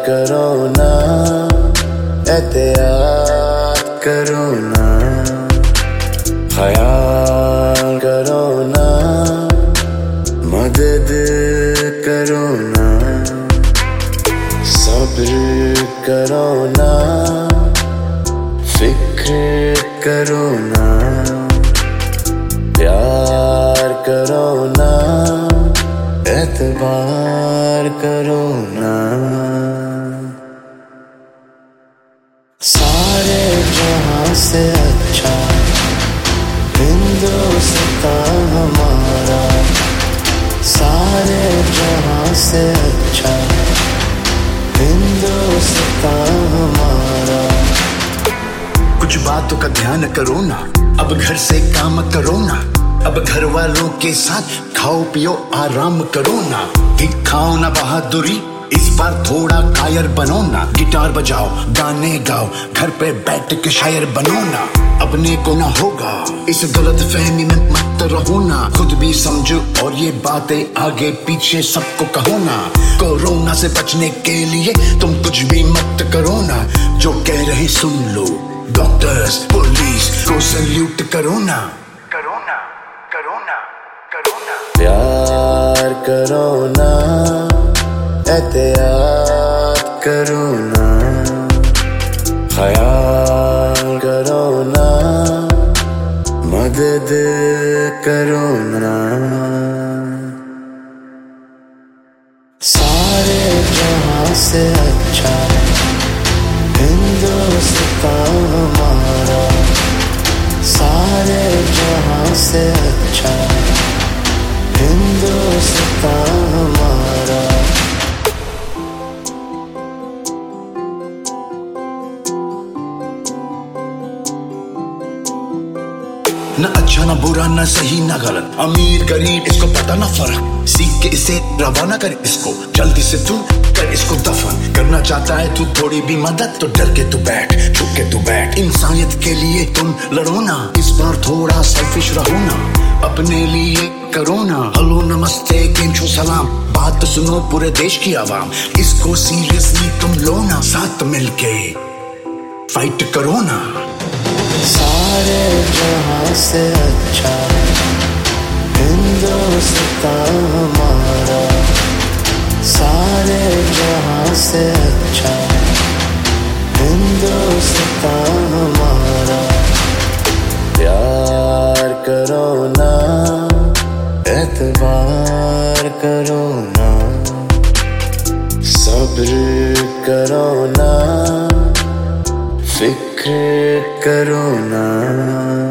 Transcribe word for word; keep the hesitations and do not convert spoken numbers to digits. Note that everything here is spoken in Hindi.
करो ना, एहतियात करो ना, ख्याल करो ना, मदद करो ना, सब्र करो ना, फिक्र करो ना, प्यार करो ना, एतबार करो ना। सारे जहां से अच्छा हिंदुस्तान हमारा, सारे जहां से अच्छा हिंदुस्तान हमारा। कुछ बातों का ध्यान करो ना, अब घर से काम करो ना, अब घर वालों के साथ खाओ पियो आराम करो ना, दिखाओ ना बहादुरी, इस बार थोड़ा कायर बनो ना, गिटार बजाओ गाने गाओ, घर पे बैठ के शायर बनो ना, अपने को ना होगा इस गलत फहमी में मत रहो ना, खुद भी समझो और ये बातें आगे पीछे सबको कहो ना। कोरोना से बचने के लिए तुम कुछ भी मत करो ना, जो कह रहे सुन लो, डॉक्टर्स पुलिस को सल्यूट करो ना, करो ना, करो ना, करो ना। प्यार करो ना, एहतियात करो ना, ख्याल करो ना, मदद करो ना। सारे जहां से अच्छा हिंदुस्तान हमारा, सारे जहां से अच्छा हिंदुस्तान हमारा। न अच्छा न बुरा न सही न गलत, अमीर गरीब इसको पता न फर्क, सीख के इसे रवाना कर इसको, जल्दी से तू कर इसको दफन। करना चाहता है तू थोड़ी भी मदद तो डर के तू बैठ, छुप के तू बैठ, इंसानियत के लिए तुम लड़ो ना, इस बार थोड़ा सेल्फिश रहो ना, अपने लिए करो ना। हेलो नमस्ते केम छो सलाम, बात तो सुनो पूरे देश की आवाम, इसको सीरियसली तुम लो ना, साथ मिलके फाइट करो ना। सारे जहां से अच्छा हिंदुस्तान हमारा, सारे जहां से अच्छा हिंदुस्तान हमारा। प्यार करो ना, एतबार करो ना, सब्र करो ना, फिक्र करो ना।